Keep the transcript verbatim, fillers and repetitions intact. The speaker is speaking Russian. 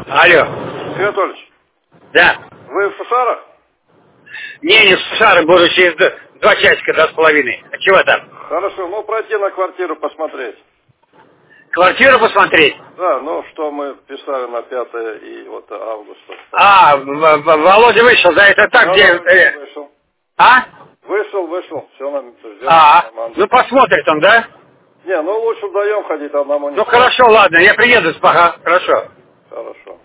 Алло. Сергей Анатольевич, Да. вы в Сушарах? Не, не в Сушары, буду через д- два часика, два с половиной. А чего там? Хорошо, ну пройти на квартиру посмотреть. Квартиру посмотреть? Да, ну что мы писали на пятое и вот августа. А, В- В- Володя вышел, да, это так, Да, где... да, э, вышел. А? Вышел, вышел, все, нам ждем А, команду. ну посмотрит он, да? Не, ну лучше вдвоем ходить, одному не Ну страшно. хорошо, ладно, я приеду, ага, хорошо. Хорошо.